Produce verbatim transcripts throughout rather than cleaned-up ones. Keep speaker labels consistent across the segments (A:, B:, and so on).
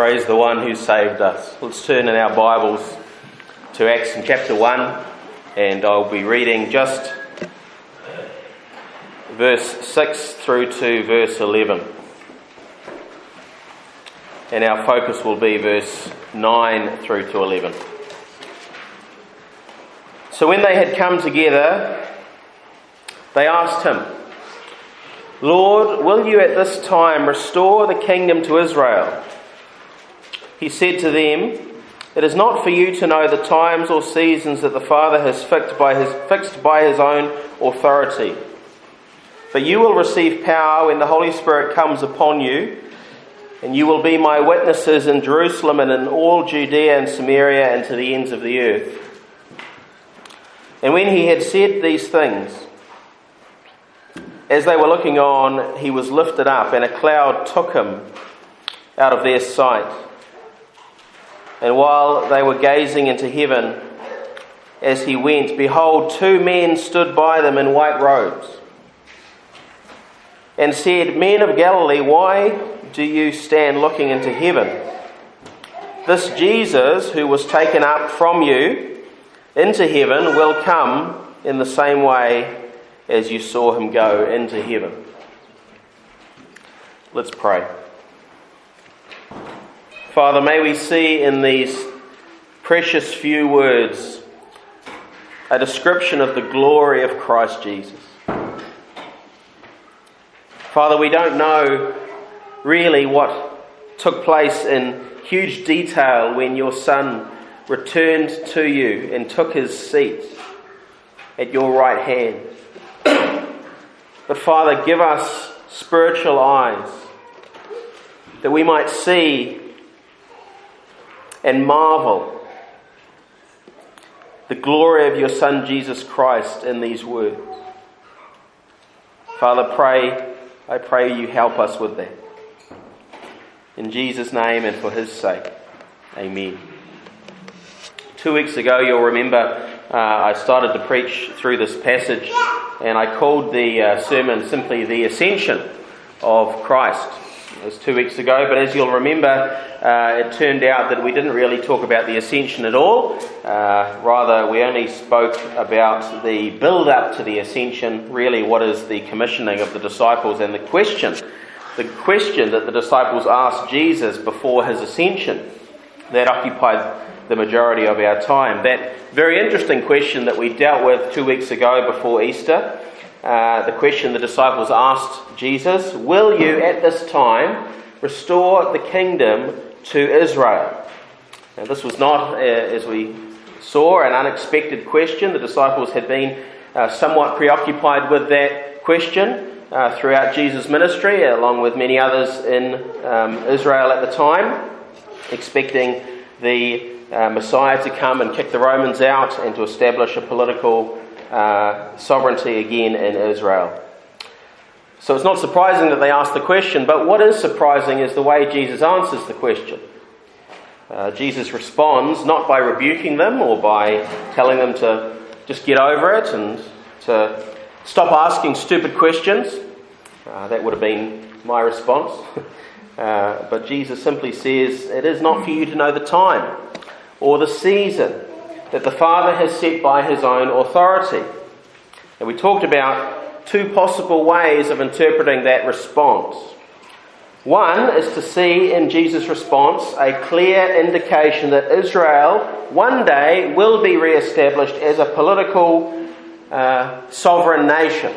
A: Praise the one who saved us. Let's turn in our Bibles to Acts in chapter one, and I'll be reading just verse six through to verse eleven. And our focus will be verse nine through to eleven. So when they had come together, they asked him, "Lord, will you at this time restore the kingdom to Israel?" He said to them, "It is not for you to know the times or seasons that the Father has fixed by his, fixed by his own authority. But you will receive power when the Holy Spirit comes upon you, and you will be my witnesses in Jerusalem and in all Judea and Samaria and to the ends of the earth." And when he had said these things, as they were looking on, he was lifted up, and a cloud took him out of their sight. And while they were gazing into heaven as he went, behold, two men stood by them in white robes, and said, "Men of Galilee, why do you stand looking into heaven? This Jesus who was taken up from you into heaven will come in the same way as you saw him go into heaven." Let's pray. Father, may we see in these precious few words a description of the glory of Christ Jesus. Father, we don't know really what took place in huge detail when your Son returned to you and took his seat at your right hand. But Father, give us spiritual eyes that we might see and marvel the glory of your Son Jesus Christ in these words. Father, pray, I pray you help us with that. In Jesus' name and for his sake. Amen. Two weeks ago, you'll remember, uh, I started to preach through this passage, and I called the uh, sermon simply The Ascension of Christ. It was two weeks ago, but as you'll remember, uh, it turned out that we didn't really talk about the ascension at all. Uh, rather, we only spoke about the build-up to the ascension, really what is the commissioning of the disciples, and the question, the question that the disciples asked Jesus before his ascension. That occupied the majority of our time. That very interesting question that we dealt with two weeks ago before Easter. Uh, the question the disciples asked Jesus, "Will you at this time restore the kingdom to Israel?" Now, this was not, uh, as we saw, an unexpected question. The disciples had been uh, somewhat preoccupied with that question uh, throughout Jesus' ministry, along with many others in um, Israel at the time, expecting the uh, Messiah to come and kick the Romans out and to establish a political Uh, sovereignty again in Israel. So it's not surprising that they ask the question, but what is surprising is the way Jesus answers the question. Uh, Jesus responds not by rebuking them or by telling them to just get over it and to stop asking stupid questions. Uh, that would have been my response. uh, but Jesus simply says, "It is not for you to know the time or the season that the Father has set by his own authority." And we talked about two possible ways of interpreting that response. One is to see in Jesus' response a clear indication that Israel one day will be re-established as a political uh, sovereign nation,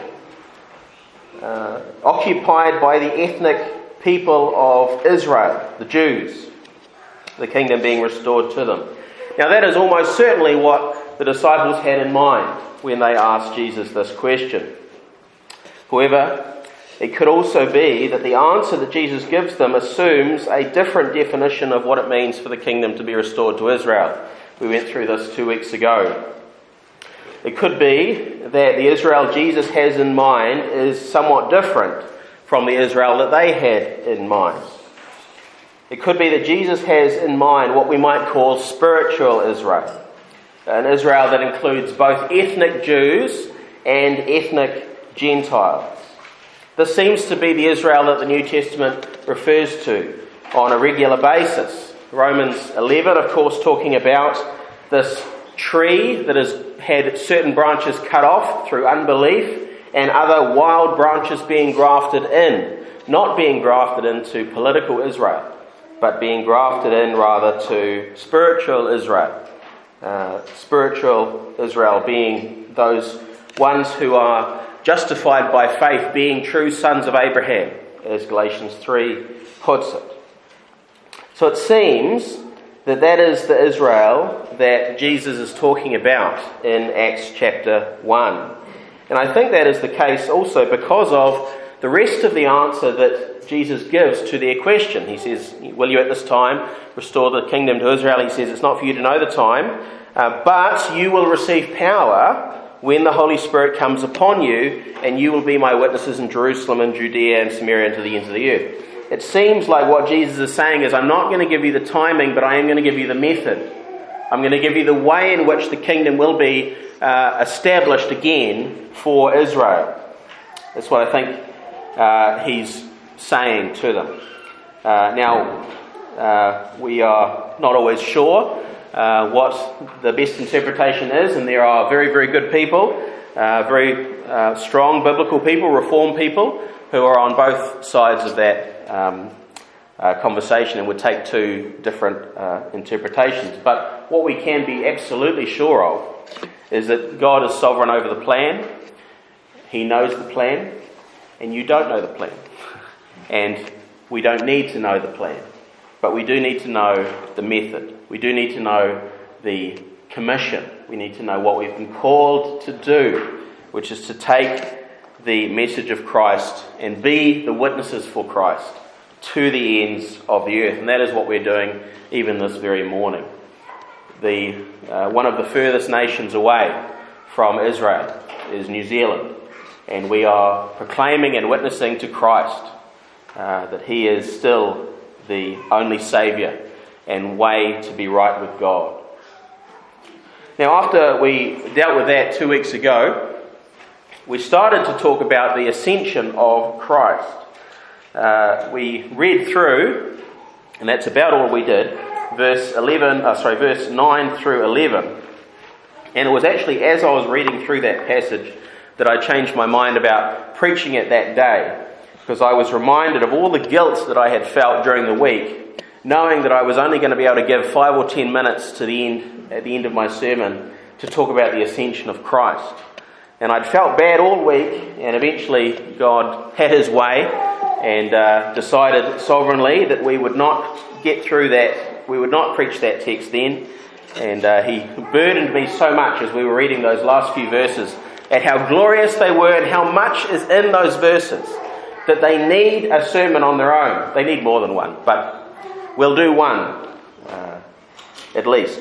A: uh, occupied by the ethnic people of Israel, the Jews, the kingdom being restored to them. Now that is almost certainly what the disciples had in mind when they asked Jesus this question. However, it could also be that the answer that Jesus gives them assumes a different definition of what it means for the kingdom to be restored to Israel. We went through this two weeks ago. It could be that the Israel Jesus has in mind is somewhat different from the Israel that they had in mind. It could be that Jesus has in mind what we might call spiritual Israel. An Israel that includes both ethnic Jews and ethnic Gentiles. This seems to be the Israel that the New Testament refers to on a regular basis. Romans eleven, of course, talking about this tree that has had certain branches cut off through unbelief and other wild branches being grafted in, not being grafted into political Israel, but being grafted in rather to spiritual Israel. Uh, spiritual Israel being those ones who are justified by faith, being true sons of Abraham, as Galatians three puts it. So it seems that that is the Israel that Jesus is talking about in Acts chapter one. And I think that is the case also because of the rest of the answer that Jesus gives to their question. He says, will you at this time restore the kingdom to Israel? He says, it's not for you to know the time, uh, but you will receive power when the Holy Spirit comes upon you, and you will be my witnesses in Jerusalem and Judea and Samaria and to the ends of the earth. It seems like what Jesus is saying is, I'm not going to give you the timing, but I am going to give you the method. I'm going to give you the way in which the kingdom will be uh, established again for Israel. That's what I think uh, he's saying to them. Uh, now, uh, we are not always sure uh, what the best interpretation is, and there are very, very good people, uh, very uh, strong biblical people, reformed people, who are on both sides of that Um, uh, conversation and would take two different uh, interpretations. But what we can be absolutely sure of is that God is sovereign over the plan. He knows the plan, and you don't know the plan. And we don't need to know the plan. But we do need to know the method. We do need to know the commission. We need to know what we've been called to do, which is to take the message of Christ and be the witnesses for Christ to the ends of the earth. And that is what we're doing even this very morning. The uh, one of the furthest nations away from Israel is New Zealand. And we are proclaiming and witnessing to Christ uh, that he is still the only Saviour and way to be right with God. Now, after we dealt with that two weeks ago, we started to talk about the ascension of Christ. Uh, we read through, and that's about all we did, verse eleven. Uh, sorry, verse nine through eleven. And it was actually as I was reading through that passage that I changed my mind about preaching it that day, because I was reminded of all the guilt that I had felt during the week, knowing that I was only going to be able to give five or ten minutes to the end at the end of my sermon to talk about the ascension of Christ. And I'd felt bad all week, and eventually God had his way and uh, decided sovereignly that we would not get through that, we would not preach that text then. And uh, he burdened me so much as we were reading those last few verses at how glorious they were and how much is in those verses that they need a sermon on their own. They need more than one, but we'll do one uh, at least.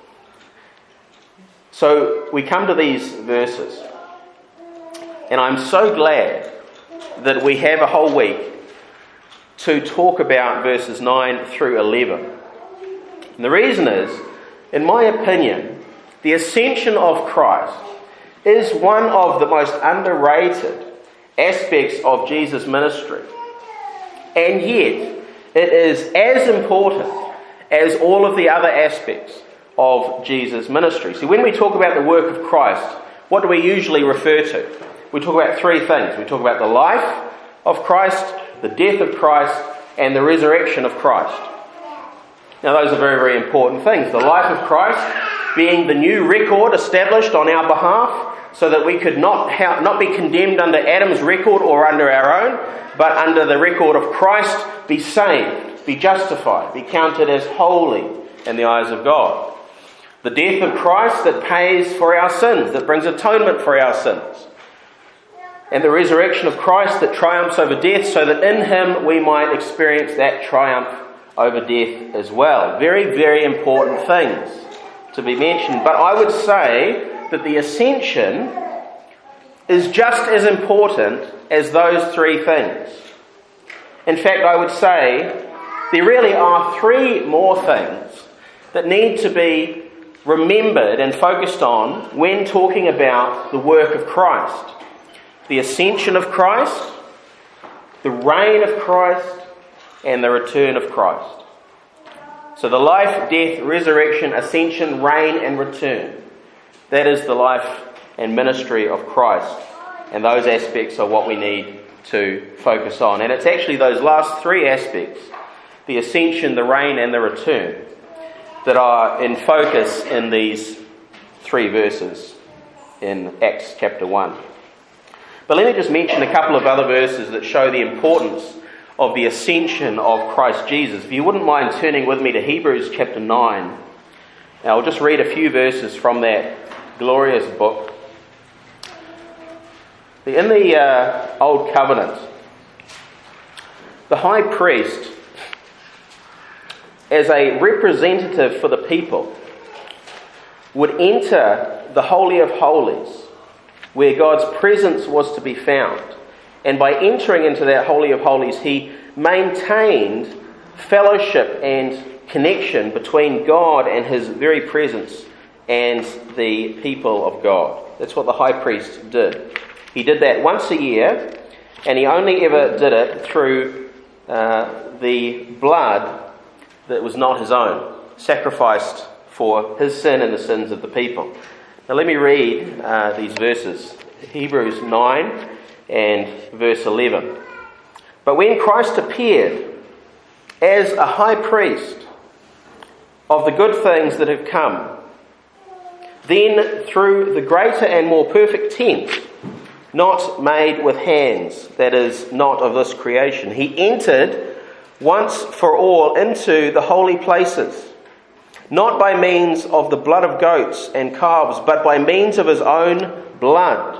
A: So we come to these verses. And I'm so glad that we have a whole week to talk about verses nine through eleven. And the reason is, in my opinion, the ascension of Christ is one of the most underrated aspects of Jesus' ministry. And yet, it is as important as all of the other aspects of Jesus' ministry. See, when we talk about the work of Christ, what do we usually refer to? We talk about three things. We talk about the life of Christ, the death of Christ, and the resurrection of Christ. Now, those are very, very important things. The life of Christ being the new record established on our behalf, so that we could not ha- not be condemned under Adam's record or under our own, but under the record of Christ, be saved, be justified, be counted as holy in the eyes of God. The death of Christ that pays for our sins, that brings atonement for our sins. And the resurrection of Christ that triumphs over death, so that in him we might experience that triumph over death as well. Very, very important things to be mentioned. But I would say that the ascension is just as important as those three things. In fact, I would say there really are three more things that need to be remembered and focused on when talking about the work of Christ. The ascension of Christ, the reign of Christ, and the return of Christ. So the life, death, resurrection, ascension, reign and return. That is the life and ministry of Christ. And those aspects are what we need to focus on. And it's actually those last three aspects, the ascension, the reign and the return, that are in focus in these three verses in Acts chapter one. But let me just mention a couple of other verses that show the importance of the ascension of Christ Jesus. If you wouldn't mind turning with me to Hebrews chapter nine. Now, I'll just read a few verses from that glorious book. In the uh, Old Covenant, the high priest, as a representative for the people, would enter the Holy of Holies, where God's presence was to be found. And by entering into that Holy of Holies, he maintained fellowship and connection between God and his very presence and the people of God. That's what the high priest did. He did that once a year, and he only ever did it through uh, the blood that was not his own, sacrificed for his sin and the sins of the people. Now let me read uh, these verses. Hebrews nine and verse eleven. But when Christ appeared as a high priest of the good things that have come, then through the greater and more perfect tent, not made with hands, that is, not of this creation, he entered once for all into the holy places, not by means of the blood of goats and calves, but by means of his own blood,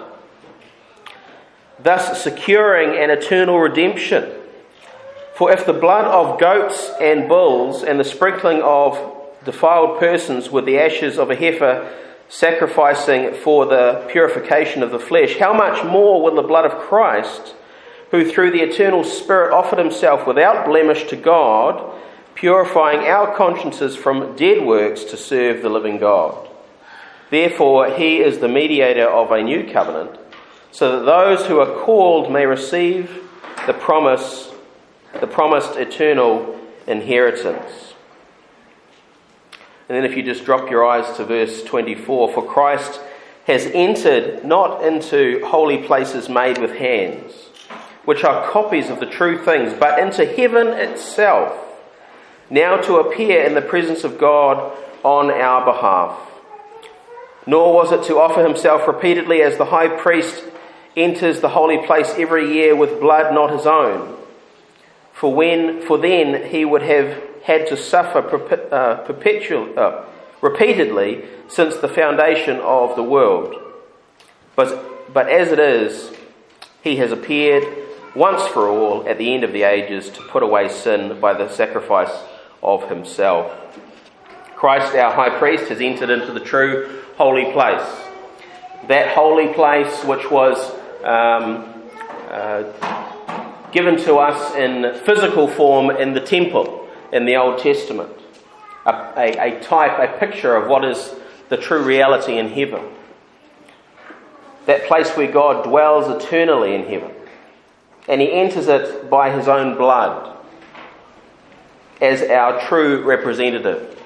A: thus securing an eternal redemption. For if the blood of goats and bulls and the sprinkling of defiled persons with the ashes of a heifer sacrificing for the purification of the flesh, how much more will the blood of Christ, who through the eternal Spirit offered himself without blemish to God, purifying our consciences from dead works to serve the living God. Therefore, he is the mediator of a new covenant, so that those who are called may receive the promise, the promised eternal inheritance. And then if you just drop your eyes to verse twenty-four, for Christ has entered not into holy places made with hands, which are copies of the true things, but into heaven itself, now to appear in the presence of God on our behalf. Nor was it to offer himself repeatedly as the high priest enters the holy place every year with blood not his own. For when, for then he would have had to suffer uh, perpetual, uh, repeatedly since the foundation of the world. But, but as it is, he has appeared once for all at the end of the ages to put away sin by the sacrifice of himself. Christ, our high priest, has entered into the true holy place. That holy place which was um, uh, given to us in physical form in the temple in the Old Testament. A, a, a type, a picture of what is the true reality in heaven. That place where God dwells eternally in heaven. And he enters it by his own blood as our true representative.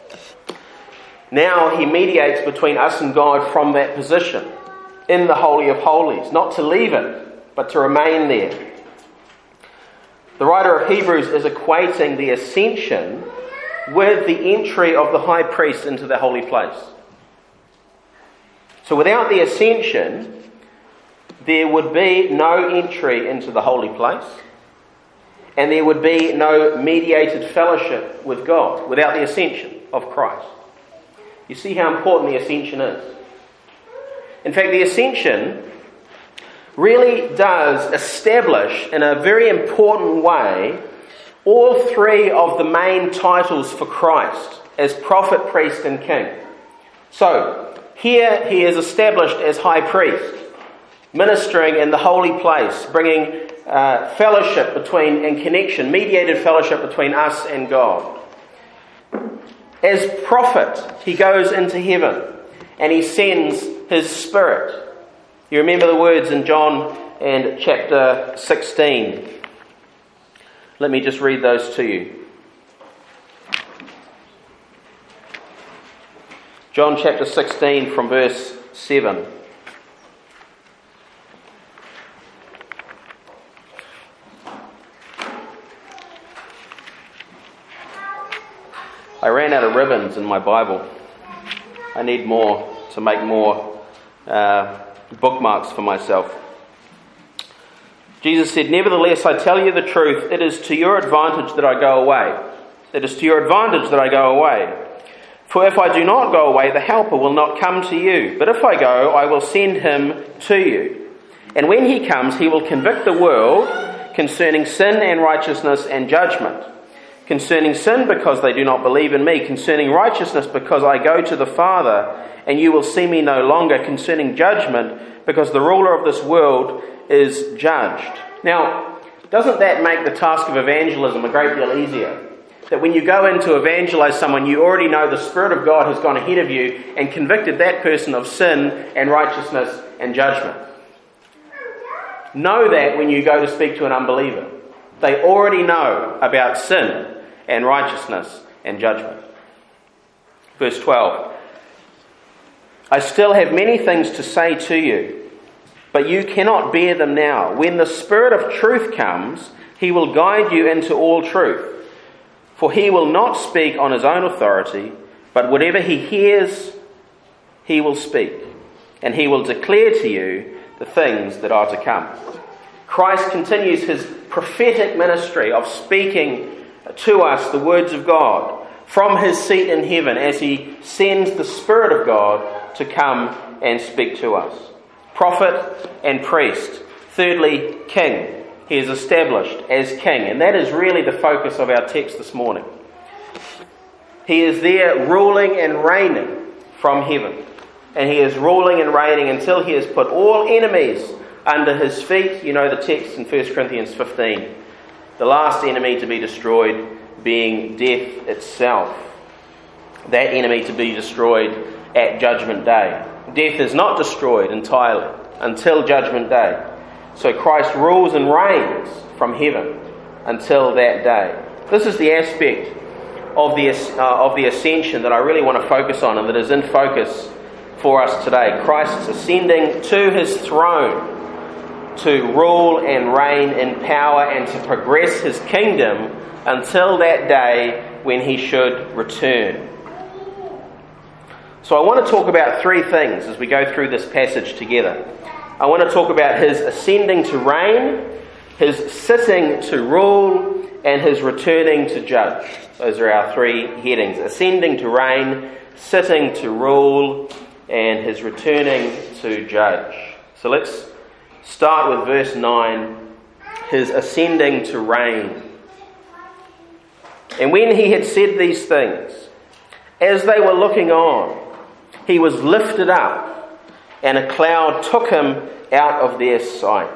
A: Now he mediates between us and God from that position in the Holy of Holies, not to leave it, but to remain there. The writer of Hebrews is equating the ascension with the entry of the high priest into the holy place. So without the ascension, there would be no entry into the holy place, and there would be no mediated fellowship with God without the ascension of Christ. You see how important the ascension is. In fact, the ascension really does establish in a very important way all three of the main titles for Christ as prophet, priest and king. So, here he is established as high priest, ministering in the holy place, bringing uh, fellowship between and connection, mediated fellowship between us and God. As prophet, he goes into heaven and he sends his Spirit. You remember the words in John and chapter sixteen. Let me just read those to you. John chapter sixteen from verse seven. I ran out of ribbons in my Bible. I need more to make more uh, bookmarks for myself. Jesus said, "Nevertheless, I tell you the truth, it is to your advantage that I go away. It is to your advantage that I go away. For if I do not go away, the Helper will not come to you. But if I go, I will send him to you. And when he comes, he will convict the world concerning sin and righteousness and judgment. Concerning sin, because they do not believe in me. Concerning righteousness, because I go to the Father, and you will see me no longer. Concerning judgment, because the ruler of this world is judged." Now, doesn't that make the task of evangelism a great deal easier? That when you go in to evangelize someone, you already know the Spirit of God has gone ahead of you and convicted that person of sin and righteousness and judgment. Know that when you go to speak to an unbeliever. They already know about sin and righteousness and judgment. Verse twelve. "I still have many things to say to you, but you cannot bear them now. When the Spirit of truth comes, he will guide you into all truth. For he will not speak on his own authority, but whatever he hears, he will speak. And he will declare to you the things that are to come." Christ continues his prophetic ministry of speaking to us the words of God from his seat in heaven as he sends the Spirit of God to come and speak to us. Prophet and priest. Thirdly, king. He is established as king, and that is really the focus of our text this morning. He is there ruling and reigning from heaven, and he is ruling and reigning until he has put all enemies under his feet. You know the text in First Corinthians fifteen. The last enemy to be destroyed being death itself. That enemy to be destroyed at Judgment Day. Death is not destroyed entirely until Judgment Day. So Christ rules and reigns from heaven until that day. This is the aspect of the, uh, of the ascension that I really want to focus on and that is in focus for us today. Christ's ascending to his throne to rule and reign in power and to progress his kingdom until that day when he should return. So I want to talk about three things as we go through this passage together. I want to talk about his ascending to reign, his sitting to rule, and his returning to judge. Those are our three headings. Ascending to reign, sitting to rule, and his returning to judge. So let's start with verse nine, his ascending to reign. "And when he had said these things, as they were looking on, he was lifted up, and a cloud took him out of their sight."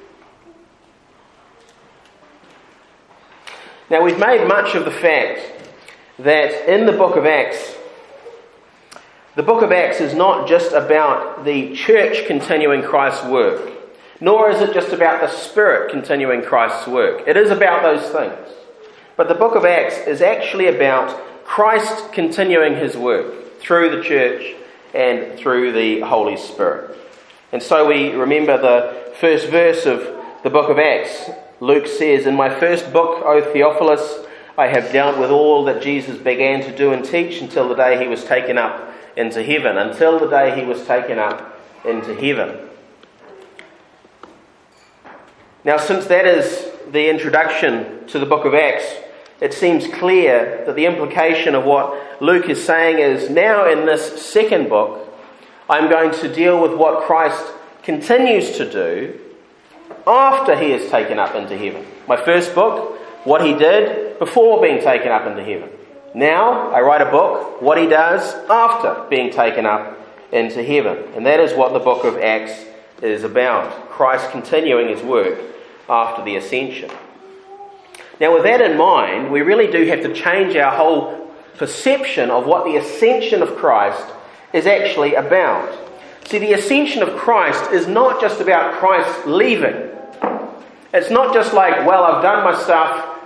A: Now, we've made much of the fact that in the book of Acts, the book of Acts is not just about the church continuing Christ's work, nor is it just about the Spirit continuing Christ's work. It is about those things. But the book of Acts is actually about Christ continuing his work through the church and through the Holy Spirit. And so we remember the first verse of the book of Acts. Luke says, "In my first book, O Theophilus, I have dealt with all that Jesus began to do and teach until the day he was taken up into heaven." Until the day he was taken up into heaven. Now, since that is the introduction to the book of Acts, it seems clear that the implication of what Luke is saying is, now in this second book, I'm going to deal with what Christ continues to do after he is taken up into heaven. My first book, what he did before being taken up into heaven. Now, I write a book, what he does after being taken up into heaven. And that is what the book of Acts is about. Christ continuing his work after the ascension. Now, with that in mind, we really do have to change our whole perception of what the ascension of Christ is actually about. See, the ascension of Christ is not just about Christ leaving. It's not just like, well, I've done my stuff,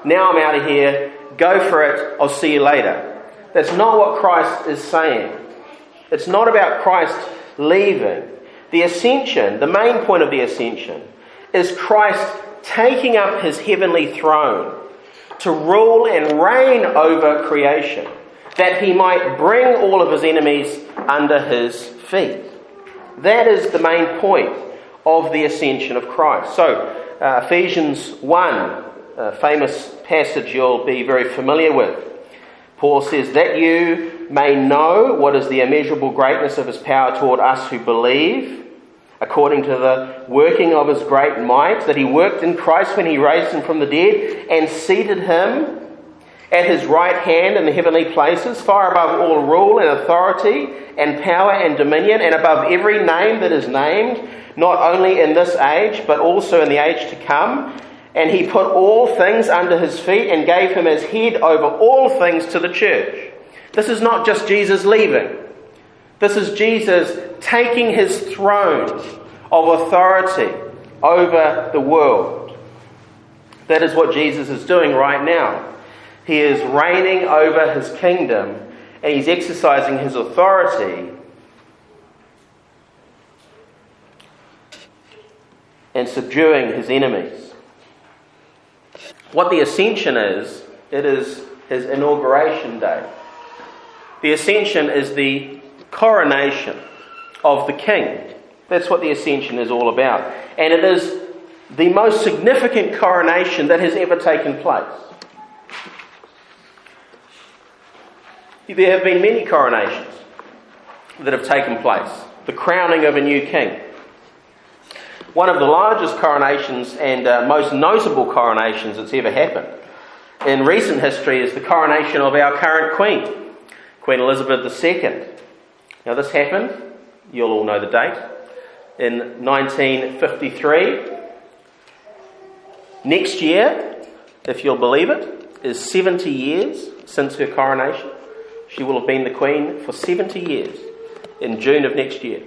A: now I'm out of here, go for it, I'll see you later. That's not what Christ is saying. It's not about Christ leaving. The ascension, the main point of the ascension, is Christ taking up his heavenly throne to rule and reign over creation, that he might bring all of his enemies under his feet. That is the main point of the ascension of Christ. So, uh, Ephesians one, a famous passage you'll be very familiar with. Paul says, that you may know what is the immeasurable greatness of his power toward us who believe, according to the working of his great might, that he worked in Christ when he raised him from the dead and seated him at his right hand in the heavenly places, far above all rule and authority and power and dominion, and above every name that is named, not only in this age, but also in the age to come. And he put all things under his feet and gave him as head over all things to the church. This is not just Jesus leaving. This is Jesus taking his throne of authority over the world. That is what Jesus is doing right now. He is reigning over his kingdom and he's exercising his authority and subduing his enemies. What the ascension is, it is his inauguration day. The ascension is the coronation of the king. That's what the ascension is all about. And it is the most significant coronation that has ever taken place. There have been many coronations that have taken place. The crowning of a new king. One of the largest coronations and uh, most notable coronations that's ever happened in recent history is the coronation of our current Queen, Queen Elizabeth the Second. Now this happened, you'll all know the date, in nineteen fifty-three. Next year, if you'll believe it, is seventy years since her coronation. She will have been the Queen for seventy years in June of next year.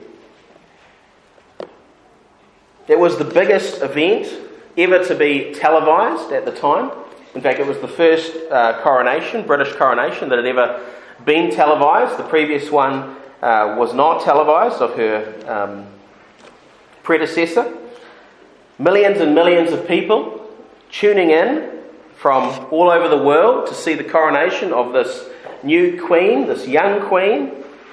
A: It was the biggest event ever to be televised at the time. In fact, it was the first uh, coronation, British coronation, that had ever been televised. The previous one uh, was not televised, of her um, predecessor. Millions and millions of people tuning in from all over the world to see the coronation of this new queen, this young queen.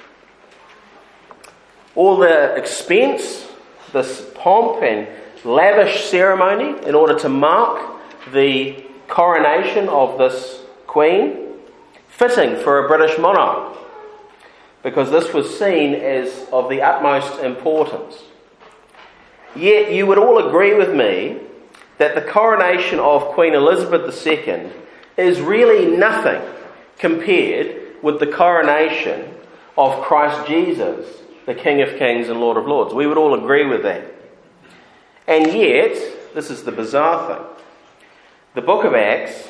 A: All the expense, this pomp and lavish ceremony in order to mark the coronation of this queen, fitting for a British monarch, because this was seen as of the utmost importance. Yet you would all agree with me that the coronation of Queen Elizabeth the Second is really nothing compared with the coronation of Christ Jesus, the King of Kings and Lord of Lords. We would all agree with that. And yet, this is the bizarre thing, the book of Acts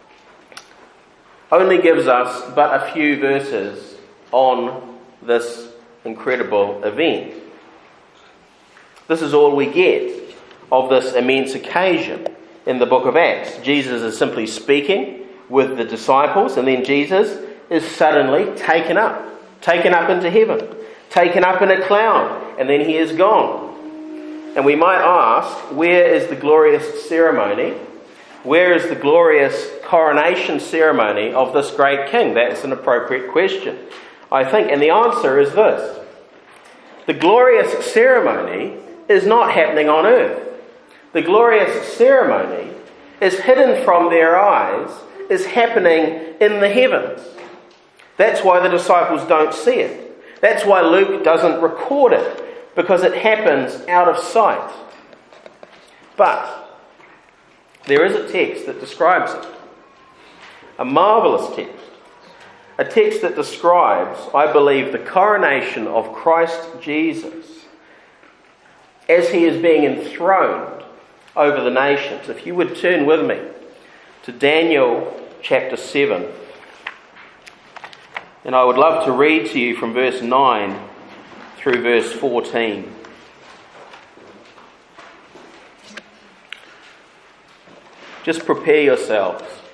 A: only gives us but a few verses on this incredible event. This is all we get of this immense occasion in the book of Acts. Jesus is simply speaking with the disciples, and then Jesus is suddenly taken up, taken up into heaven, taken up in a cloud, and then he is gone. And we might ask, where is the glorious ceremony? Where is the glorious coronation ceremony of this great king? That's an appropriate question, I think. And the answer is this. The glorious ceremony is not happening on earth. The glorious ceremony is hidden from their eyes, is happening in the heavens. That's why the disciples don't see it. That's why Luke doesn't record it, because it happens out of sight. But there is a text that describes it. A marvellous text. A text that describes, I believe, the coronation of Christ Jesus as he is being enthroned over the nations. If you would turn with me to Daniel chapter seven. And I would love to read to you from verse nine through verse fourteen. Just prepare yourselves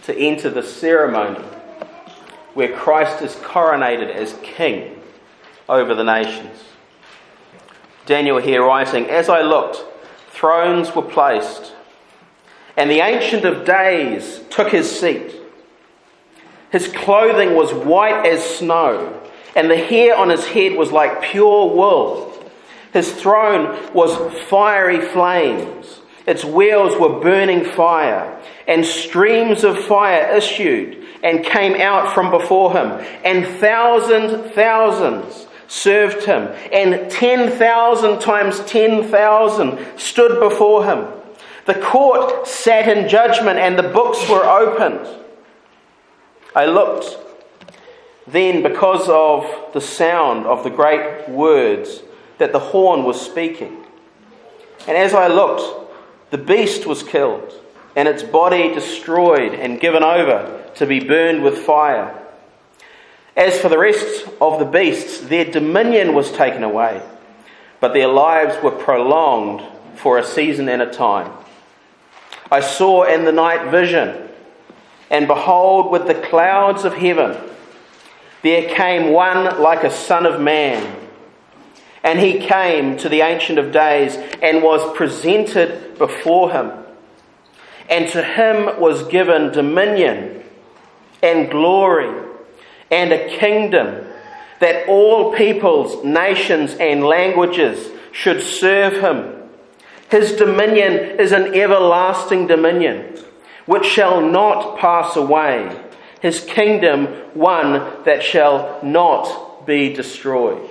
A: to enter the ceremony where Christ is coronated as king over the nations. Daniel here writing, "As I looked, thrones were placed, and the Ancient of Days took his seat. His clothing was white as snow, and the hair on his head was like pure wool. His throne was fiery flames. Its wheels were burning fire, and streams of fire issued and came out from before him, and thousand thousands served him, and ten thousand times ten thousand stood before him. The court sat in judgment, and the books were opened. I looked then because of the sound of the great words that the horn was speaking. And as I looked, the beast was killed, and its body destroyed and given over to be burned with fire. As for the rest of the beasts, their dominion was taken away, but their lives were prolonged for a season and a time. I saw in the night vision, and behold, with the clouds of heaven, there came one like a son of man. And he came to the Ancient of Days and was presented before him. And to him was given dominion and glory and a kingdom, that all peoples, nations and languages should serve him. His dominion is an everlasting dominion, which shall not pass away. His kingdom one that shall not be destroyed."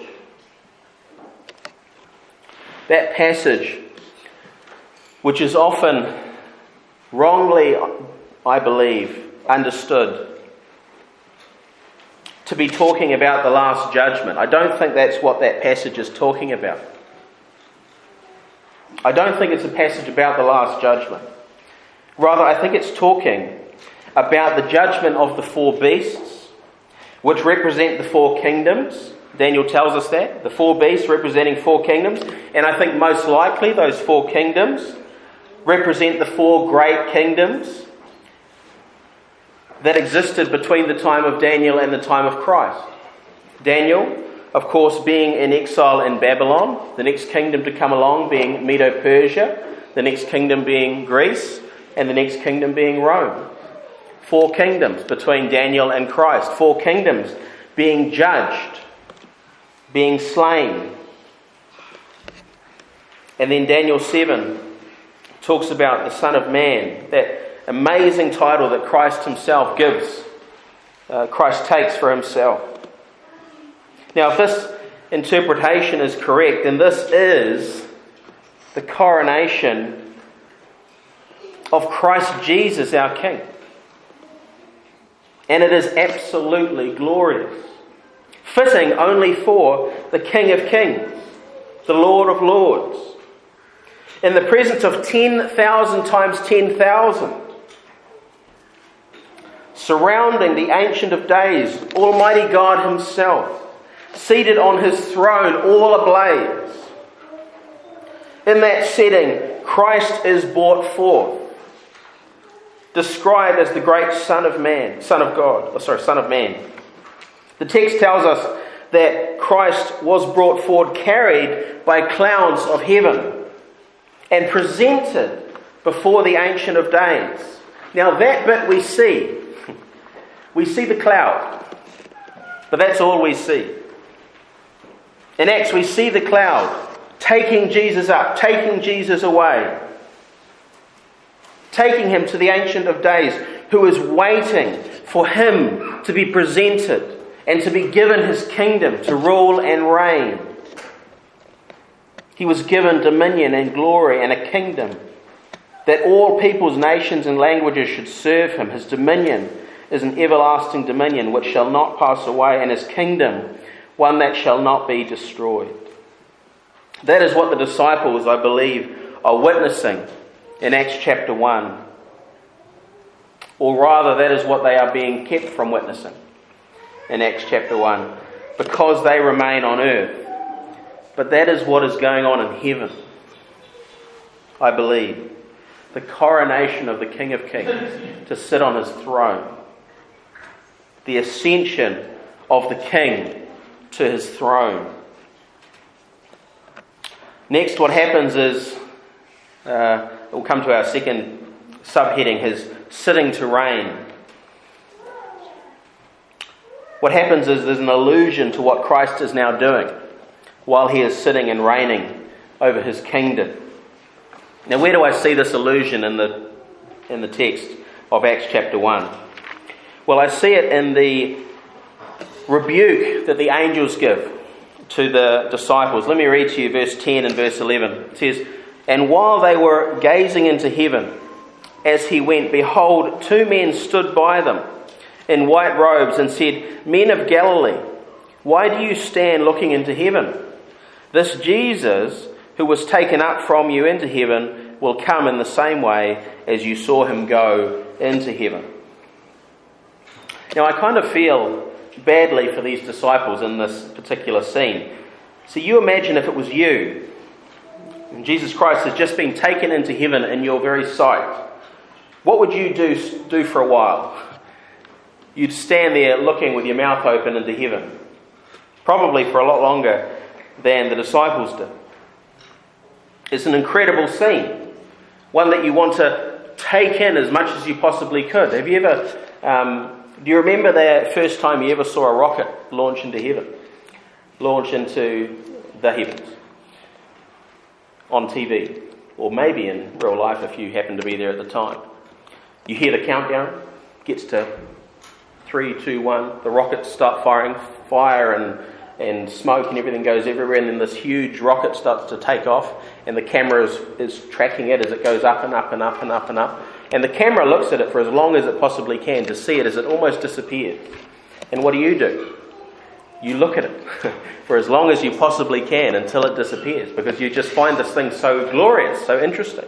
A: That passage, which is often wrongly, I believe, understood to be talking about the last judgment. I don't think that's what that passage is talking about. I don't think it's a passage about the last judgment. Rather, I think it's talking about the judgment of the four beasts, which represent the four kingdoms. Daniel tells us that, the four beasts representing four kingdoms. And I think most likely those four kingdoms represent the four great kingdoms that existed between the time of Daniel and the time of Christ. Daniel, of course, being in exile in Babylon, the next kingdom to come along being Medo-Persia, the next kingdom being Greece, and the next kingdom being Rome. Four kingdoms between Daniel and Christ. Four kingdoms being judged, being slain. And then Daniel seven talks about the Son of Man, that amazing title that Christ himself gives, uh, Christ takes for himself. Now, if this interpretation is correct, then this is the coronation of Christ Jesus, our King. And it is absolutely glorious, fitting only for the King of Kings, the Lord of Lords, in the presence of ten thousand times ten thousand, surrounding the Ancient of Days, Almighty God himself, seated on his throne, all ablaze. In that setting, Christ is brought forth, described as the great Son of Man, Son of God, oh, sorry, Son of Man. The text tells us that Christ was brought forward, carried by clouds of heaven, and presented before the Ancient of Days. Now that bit we see. We see the cloud, but that's all we see. In Acts we see the cloud taking Jesus up, taking Jesus away, taking him to the Ancient of Days, who is waiting for him to be presented and to be given his kingdom to rule and reign. He was given dominion and glory and a kingdom that all peoples, nations and languages should serve him. His dominion is an everlasting dominion which shall not pass away, and his kingdom one that shall not be destroyed. That is what the disciples, I believe, are witnessing in Acts chapter one. Or rather, that is what they are being kept from witnessing in Acts chapter one, because they remain on earth. But that is what is going on in heaven, I believe. the coronation of the King of Kings to sit on his throne. The ascension of the King to his throne. Next, what happens is, uh, we'll come to our second subheading, his sitting to reign. What happens is there's an allusion to what Christ is now doing while he is sitting and reigning over his kingdom. Now, where do I see this allusion in the in the text of Acts chapter one? Well, I see it in the rebuke that the angels give to the disciples. Let me read to you verse ten and verse eleven. It says, "And while they were gazing into heaven, as he went, behold, two men stood by them in white robes and said, 'Men of Galilee, why do you stand looking into heaven? This Jesus, who was taken up from you into heaven, will come in the same way as you saw him go into heaven.'" Now, I kind of feel badly for these disciples in this particular scene. So you imagine if it was you, and Jesus Christ has just been taken into heaven in your very sight. What would you do, do for a while? You'd stand there looking with your mouth open into heaven. Probably for a lot longer than the disciples did. It's an incredible scene. One that you want to take in as much as you possibly could. Have you ever... Um, Do you remember the first time you ever saw a rocket launch into heaven? Launch into the heavens? On T V. Or maybe in real life if you happen to be there at the time. You hear the countdown. Gets to three, two, one. The rockets start firing. Fire and, and smoke and everything goes everywhere. And then this huge rocket starts to take off. And the camera is, is tracking it as it goes up and up and up and up and up. And the camera looks at it for as long as it possibly can to see it as it almost disappears. And what do you do? You look at it for as long as you possibly can until it disappears, because you just find this thing so glorious, so interesting.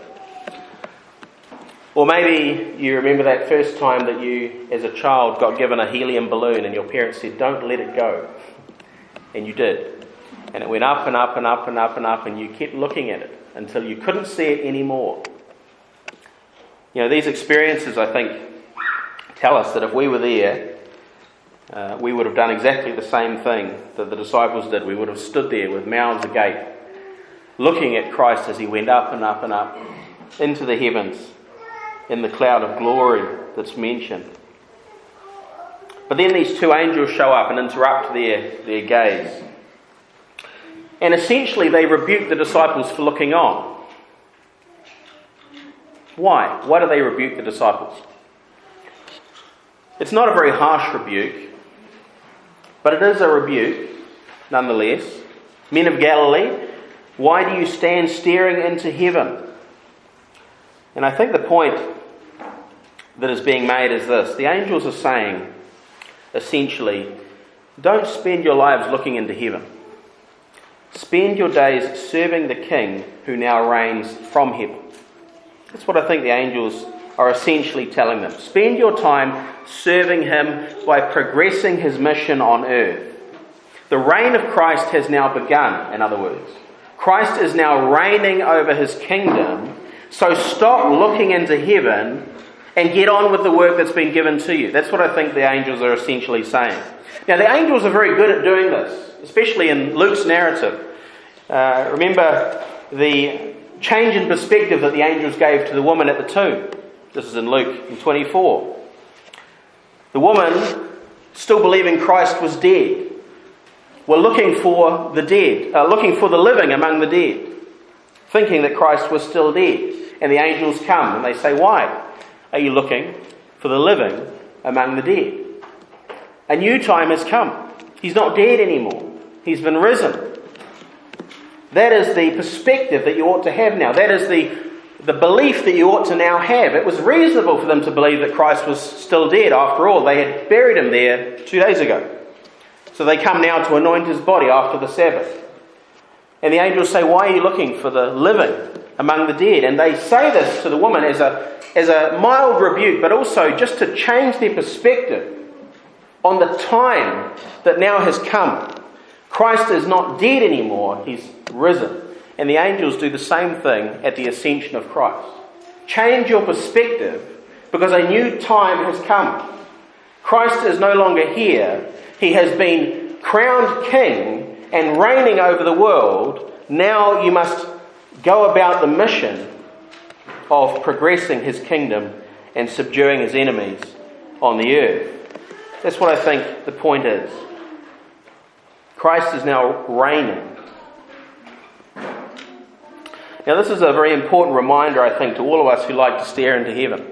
A: Or maybe you remember that first time that you, as a child, got given a helium balloon and your parents said, "Don't let it go." And you did. And it went up and up and up and up and up, and you kept looking at it until you couldn't see it anymore. You know, these experiences, I think, tell us that if we were there, uh, we would have done exactly the same thing that the disciples did. We would have stood there with mouths agape, looking at Christ as he went up and up and up into the heavens in the cloud of glory that's mentioned. But then these two angels show up and interrupt their, their gaze. And essentially they rebuke the disciples for looking on. Why? Why do they rebuke the disciples? It's not a very harsh rebuke, but it is a rebuke nonetheless. "Men of Galilee, why do you stand staring into heaven?" And I think the point that is being made is this. The angels are saying, essentially, don't spend your lives looking into heaven. Spend your days serving the King who now reigns from heaven. That's what I think the angels are essentially telling them. Spend your time serving him by progressing his mission on earth. The reign of Christ has now begun, in other words. Christ is now reigning over his kingdom, so stop looking into heaven and get on with the work that's been given to you. That's what I think the angels are essentially saying. Now, the angels are very good at doing this, especially in Luke's narrative. Uh, remember the change in perspective that the angels gave to the woman at the tomb. This is in Luke twenty-four. The woman, still believing Christ was dead, were looking for the dead, uh, looking for the living among the dead, thinking that Christ was still dead. And the angels come and they say, "Why are you looking for the living among the dead? A new time has come. He's not dead anymore. He's been risen." That is the perspective that you ought to have now. That is the, the belief that you ought to now have. It was reasonable for them to believe that Christ was still dead. After all, they had buried him there two days ago. So they come now to anoint his body after the Sabbath. And the angels say, "Why are you looking for the living among the dead?" And they say this to the woman as a, as a mild rebuke, but also just to change their perspective on the time that now has come. Christ is not dead anymore, he's risen. And the angels do the same thing at the ascension of Christ. Change your perspective, because a new time has come. Christ is no longer here. He has been crowned king and reigning over the world. Now you must go about the mission of progressing his kingdom and subduing his enemies on the earth. That's what I think the point is. Christ is now reigning. Now this is a very important reminder, I think, to all of us who like to stare into heaven.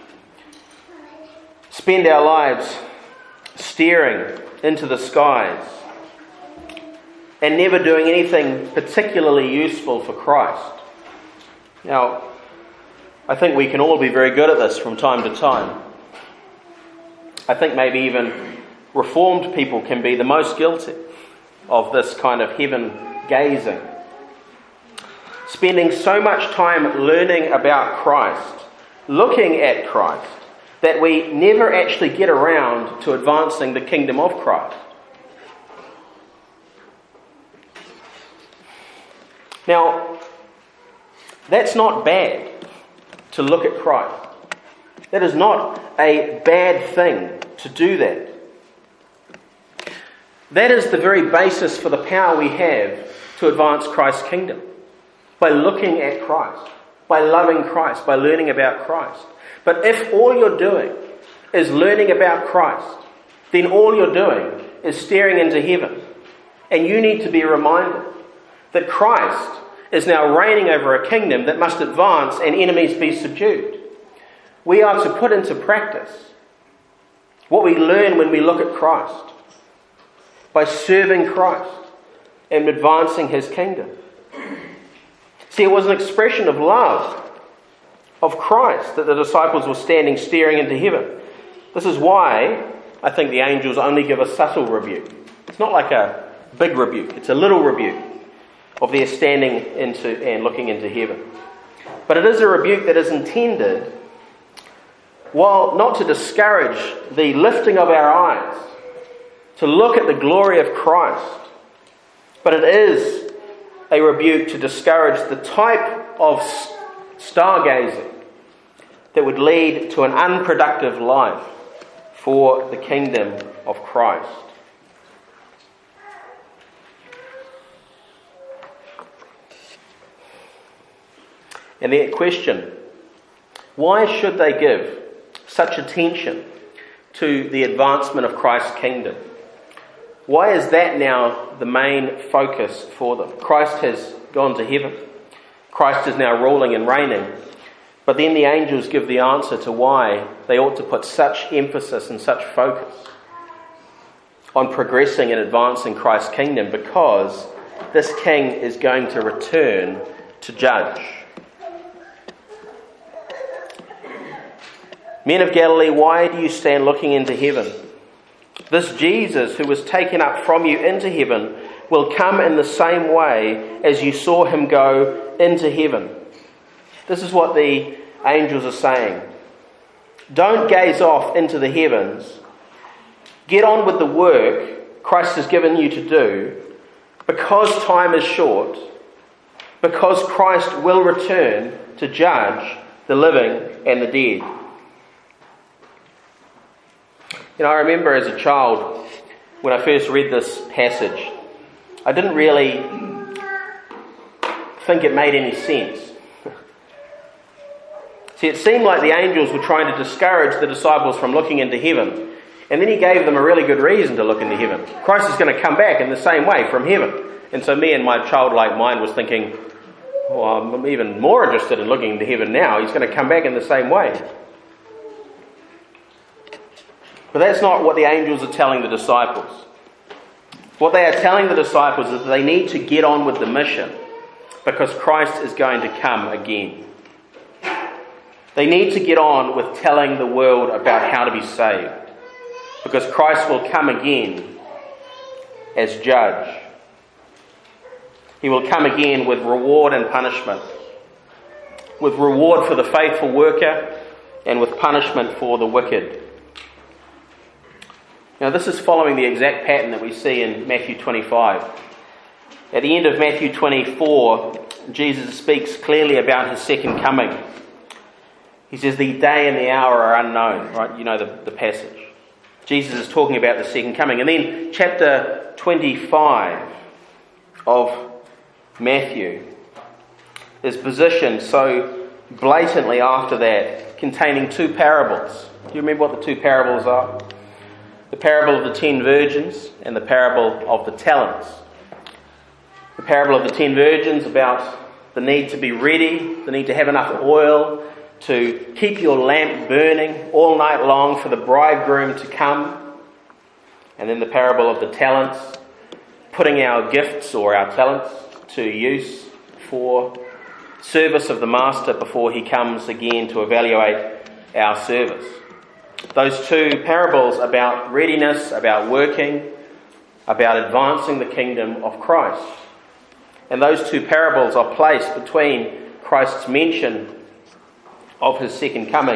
A: Spend our lives staring into the skies and never doing anything particularly useful for Christ. Now, I think we can all be very good at this from time to time. I think maybe even reformed people can be the most guilty of this kind of heaven gazing. Spending so much time learning about Christ, looking at Christ, that we never actually get around to advancing the kingdom of Christ. Now, that's not bad to look at Christ. That is not a bad thing to do that. That is the very basis for the power we have to advance Christ's kingdom. By looking at Christ, by loving Christ, by learning about Christ. But if all you're doing is learning about Christ, then all you're doing is staring into heaven. And you need to be reminded that Christ is now reigning over a kingdom that must advance and enemies be subdued. We are to put into practice what we learn when we look at Christ by serving Christ and advancing his kingdom. See, it was an expression of love of Christ that the disciples were standing staring into heaven. This is why I think the angels only give a subtle rebuke. It's not like a big rebuke. It's a little rebuke of their standing into and looking into heaven. But it is a rebuke that is intended, while not to discourage the lifting of our eyes, to look at the glory of Christ, but it is a rebuke to discourage the type of stargazing that would lead to an unproductive life for the kingdom of Christ. And the question, why should they give such attention to the advancement of Christ's kingdom? Why is that now the main focus for them? Christ has gone to heaven. Christ is now ruling and reigning. But then the angels give the answer to why they ought to put such emphasis and such focus on progressing and advancing Christ's kingdom, because this king is going to return to judge. Men of Galilee, why do you stand looking into heaven? This Jesus who was taken up from you into heaven will come in the same way as you saw him go into heaven. This is what the angels are saying. Don't gaze off into the heavens. Get on with the work Christ has given you to do, because time is short, because Christ will return to judge the living and the dead. You know, I remember as a child, when I first read this passage, I didn't really think it made any sense. See, it seemed like the angels were trying to discourage the disciples from looking into heaven. And then he gave them a really good reason to look into heaven. Christ is going to come back in the same way from heaven. And so me and my childlike mind was thinking, well, I'm even more interested in looking into heaven now. He's going to come back in the same way. But that's not what the angels are telling the disciples. What they are telling the disciples is that they need to get on with the mission, because Christ is going to come again. They need to get on with telling the world about how to be saved, because Christ will come again as judge. He will come again with reward and punishment, with reward for the faithful worker and with punishment for the wicked. Now, this is following the exact pattern that we see in Matthew twenty-five. At the end of Matthew twenty-four, Jesus speaks clearly about his second coming. He says the day and the hour are unknown, right? You know the, the passage. Jesus is talking about the second coming. And then chapter twenty-five of Matthew is positioned so blatantly after that, containing two parables. Do you remember what the two parables are? The parable of the ten virgins and the parable of the talents. The parable of the ten virgins about the need to be ready, the need to have enough oil to keep your lamp burning all night long for the bridegroom to come. And then the parable of the talents, putting our gifts or our talents to use for service of the master before he comes again to evaluate our service. Those two parables about readiness, about working, about advancing the kingdom of Christ. And those two parables are placed between Christ's mention of his second coming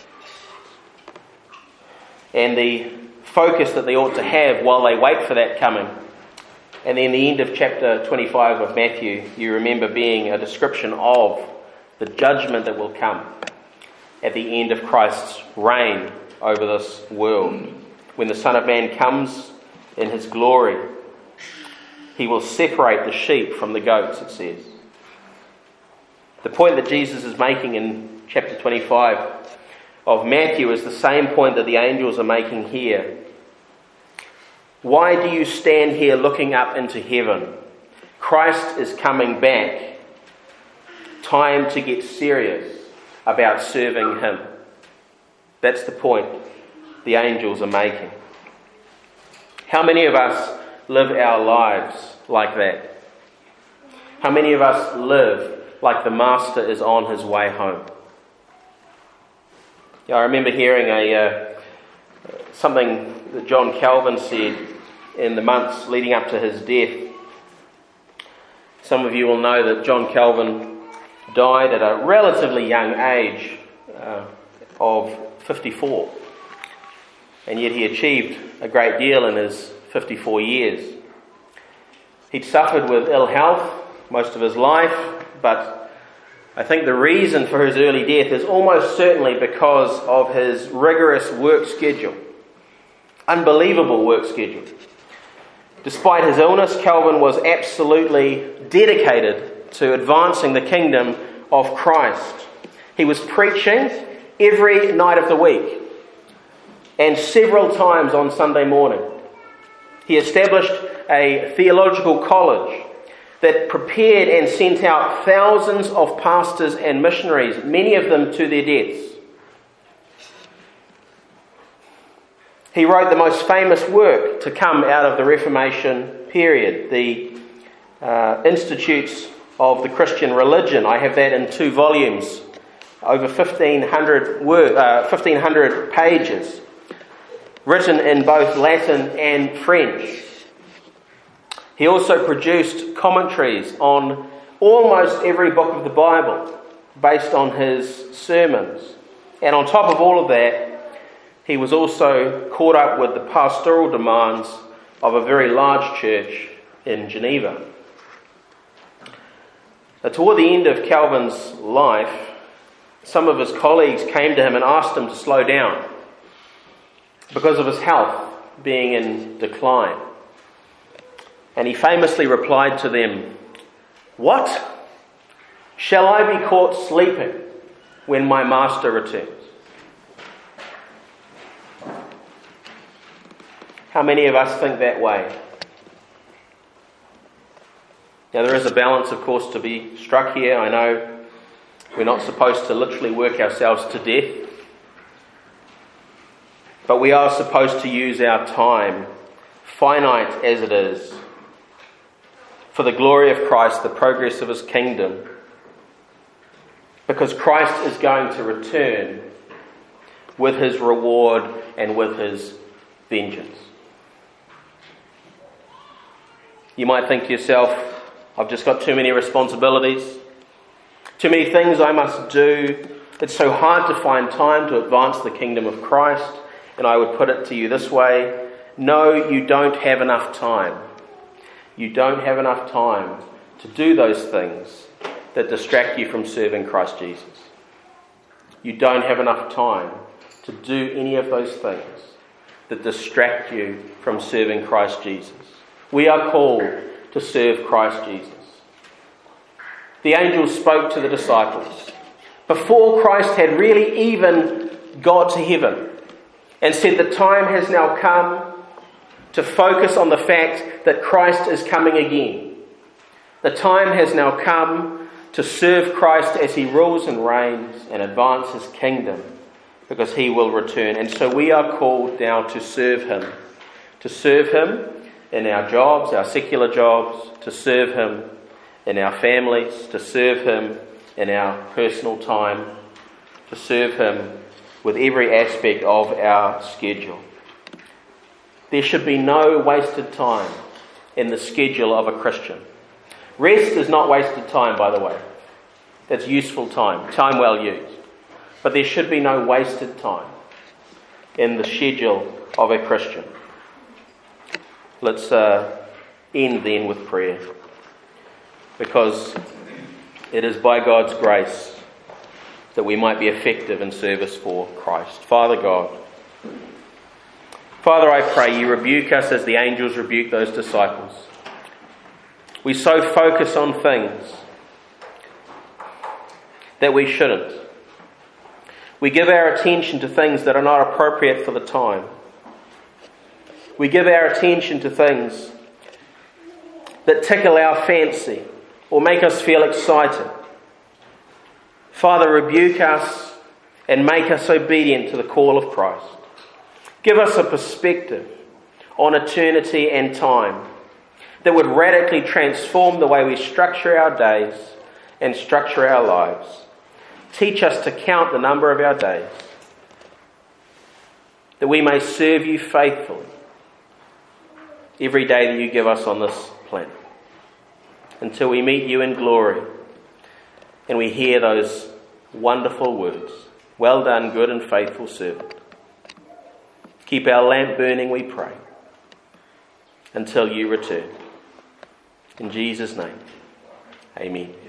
A: and the focus that they ought to have while they wait for that coming. And then the end of chapter twenty-five of Matthew, you remember being a description of the judgment that will come at the end of Christ's reign over this world. When the Son of Man comes in his glory, he will separate the sheep from the goats, it says. The point that Jesus is making in chapter twenty-five of Matthew is the same point that the angels are making here. Why do you stand here looking up into heaven? Christ is coming back. Time to get serious about serving him. That's the point the angels are making. How many of us live our lives like that? How many of us live like the Master is on his way home? Yeah, I remember hearing a uh, something that John Calvin said in the months leading up to his death. Some of you will know that John Calvin died at a relatively young age uh, of fifty-four. And yet he achieved a great deal in his fifty-four years. He'd suffered with ill health most of his life, but I think the reason for his early death is almost certainly because of his rigorous work schedule. Unbelievable work schedule. Despite his illness, Calvin was absolutely dedicated to advancing the kingdom of Christ. He was preaching every night of the week and several times on Sunday morning. He established a theological college that prepared and sent out thousands of pastors and missionaries, many of them to their deaths. He wrote the most famous work to come out of the Reformation period, the uh, Institutes of the Christian Religion. I have that in two volumes, over fifteen hundred, word, uh, fifteen hundred pages, written in both Latin and French. He also produced commentaries on almost every book of the Bible based on his sermons. And on top of all of that, he was also caught up with the pastoral demands of a very large church in Geneva. Now, toward the end of Calvin's life, some of his colleagues came to him and asked him to slow down because of his health being in decline. And he famously replied to them, "What? Shall I be caught sleeping when my master returns?" How many of us think that way? Now, there is a balance, of course, to be struck here. I know we're not supposed to literally work ourselves to death, but we are supposed to use our time, finite as it is, for the glory of Christ, the progress of his kingdom, because Christ is going to return with his reward and with his vengeance. You might think to yourself, I've just got too many responsibilities, too many things I must do. It's so hard to find time to advance the kingdom of Christ. And I would put it to you this way: no, you don't have enough time. You don't have enough time to do those things that distract you from serving Christ Jesus. you don't have enough time to do any of those things that distract you from serving Christ Jesus. We are called to serve Christ Jesus. The angels spoke to the disciples before Christ had really even got to heaven and said the time has now come to focus on the fact that Christ is coming again. The time has now come to serve Christ as he rules and reigns and advance his kingdom, because he will return. And so we are called now to serve him. To serve him in our jobs, our secular jobs, to serve him in our families, to serve him in our personal time, to serve him with every aspect of our schedule. There should be no wasted time in the schedule of a Christian. Rest is not wasted time, by the way. That's useful time, time well used. But there should be no wasted time in the schedule of a Christian. Let's uh, end then with prayer, because it is by God's grace that we might be effective in service for Christ. Father God, Father, I pray you rebuke us as the angels rebuked those disciples. We so focus on things that we shouldn't. We give our attention to things that are not appropriate for the time. We give our attention to things that tickle our fancy or make us feel excited. Father, rebuke us and make us obedient to the call of Christ. Give us a perspective on eternity and time that would radically transform the way we structure our days and structure our lives. Teach us to count the number of our days, that we may serve you faithfully every day that you give us on this planet, until we meet you in glory and we hear those wonderful words, well done, good and faithful servant. Keep our lamp burning, we pray, until you return. In Jesus' name, amen.